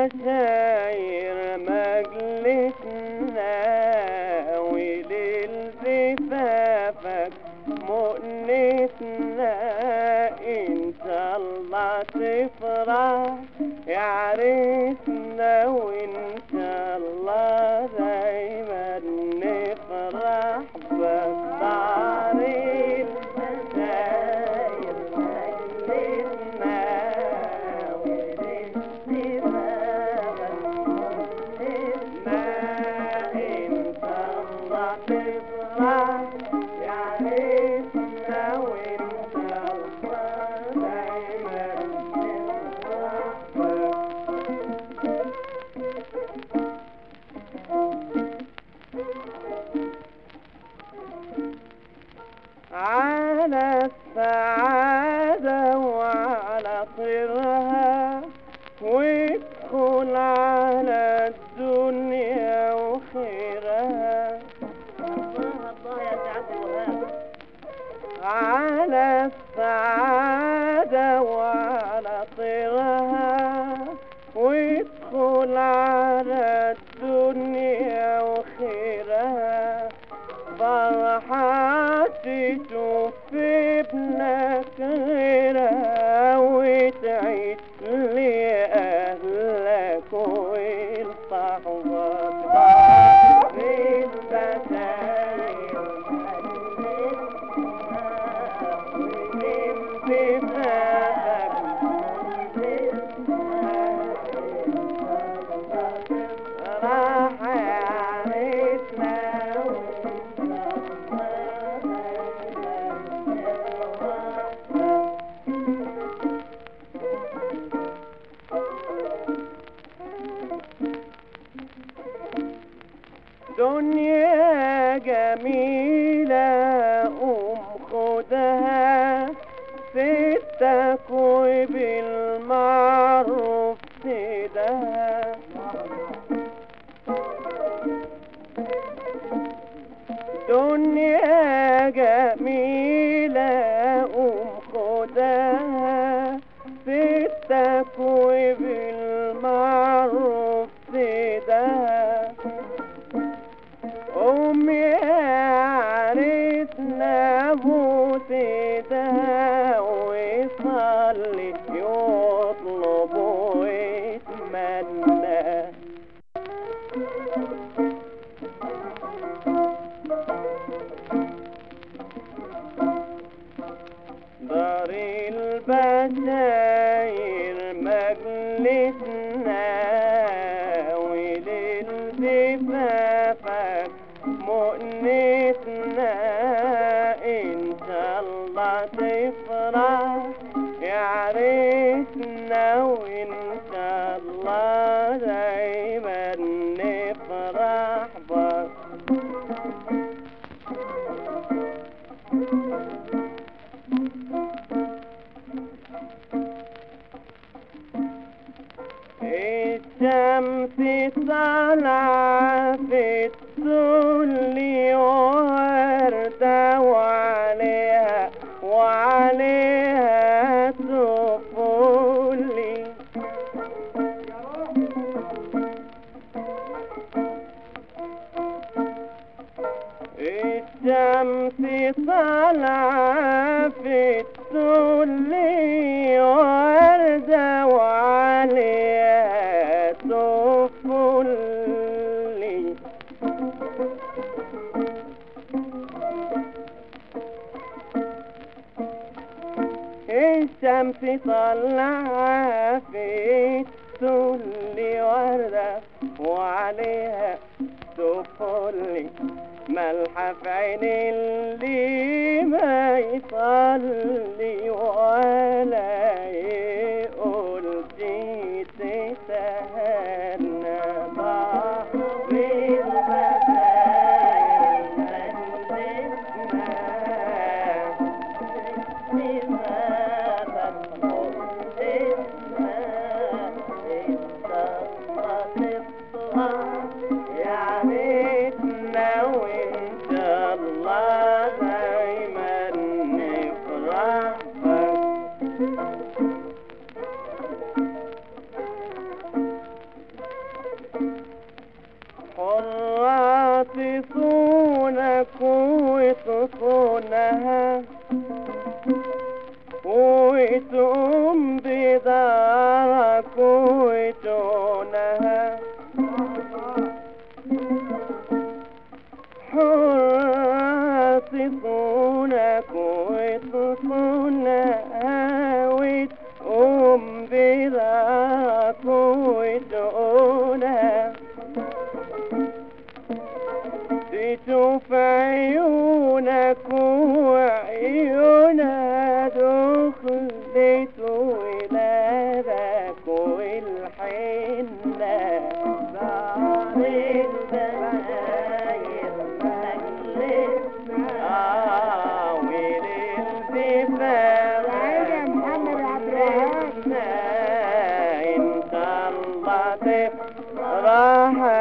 البشاير مجلسنا وليل زفافك مؤنسنا، إن شاء الله تفرح يا عريسنا، وإن شاء الله دايما نفرح بصار البشاير مجلسنا وليل زفافك مؤنسنا، إن شاء الله تفرح يا عريسنا، وإن شاء الله دايما نفرح على السعادة وعلى طيرها، وادخل على الدنيا وخيرها. الله يا سعد الوهاب. على السعادة وعلى طيرها، وادخل على الدنيا وخيرها، فرحة تشوف ابنك غيرها، وتعيش لأهلك ولصحبك. البشاير راح يا عريسنا، دنيا جميلة خدها ستك وبالمعروف سيدها، دنيا جميلة خدها ستك وبالمعروف سيدها، يا عريسنا بوس ايدها ويصلي يطلب ويتمنى. دار البشاير مجلسنا وليل زفافك مؤنسنا، إن شاء الله تفرح يا عريسنا، وإن شاء الله دايما نفرح بك. الشمس طالعة في السل وردة، وعليها طفولي، الشمس طالعة في السل وردة، وعليها طفولي، الشمس طلعها في السل وردة، وعليها طفولي، ملحة في عين اللي ما يصلي ولا يقول جيت تهنى. بحر البشاير مجلسنا زفافك مؤنسنا، إن شاء الله تفرح يا عريسنا، وإن شاء الله دايما نفرح بك. يوم بيضاك وتقولها تشوف عيونك وعيونها دخلت ولادك والحنة بعد الدماير مجلسنا وللدفاع يا محمد عبد الوهاب. انت الله تفرح